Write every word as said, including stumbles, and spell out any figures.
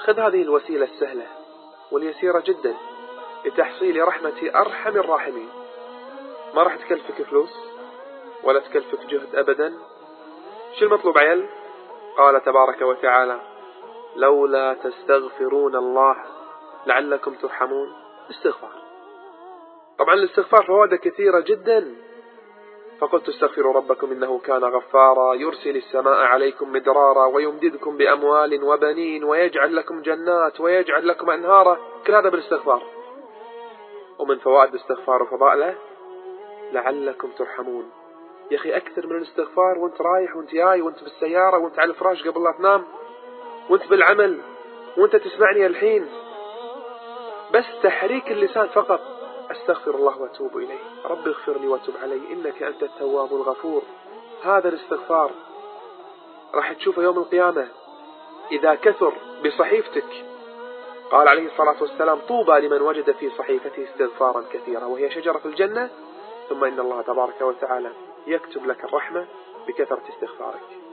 خذ هذه الوسيلة السهلة واليسيرة جدا لتحصيل رحمة أرحم الراحمين. ما راح تكلفك فلوس ولا تكلفك جهد أبدا. شو المطلوب عيال؟ قال تبارك وتعالى: لولا تستغفرون الله لعلكم ترحمون. استغفار. طبعا الاستغفار فوائده كثيرة جدا. فقلت استغفروا ربكم إنه كان غفارا يرسل السماء عليكم مدرارا ويمددكم بأموال وبنين ويجعل لكم جنات ويجعل لكم أنهارا. كل هذا بالاستغفار. ومن فوائد الاستغفار وفضائله لعلكم ترحمون. يا أخي أكثر من الاستغفار وانت رايح وانت جاي وانت بالسيارة وانت على الفراش قبل لا تنام وانت بالعمل وانت تسمعني الحين. بس تحريك اللسان فقط: أستغفر الله وأتوب إليه، رب اغفر لي وتب علي إنك أنت التواب الغفور. هذا الاستغفار راح تشوفه يوم القيامة إذا كثر بصحيفتك. قال عليه الصلاة والسلام: طوبى لمن وجد في صحيفته استغفارا كثيرا وهي شجرة الجنة. ثم إن الله تبارك وتعالى يكتب لك الرحمة بكثرة استغفارك.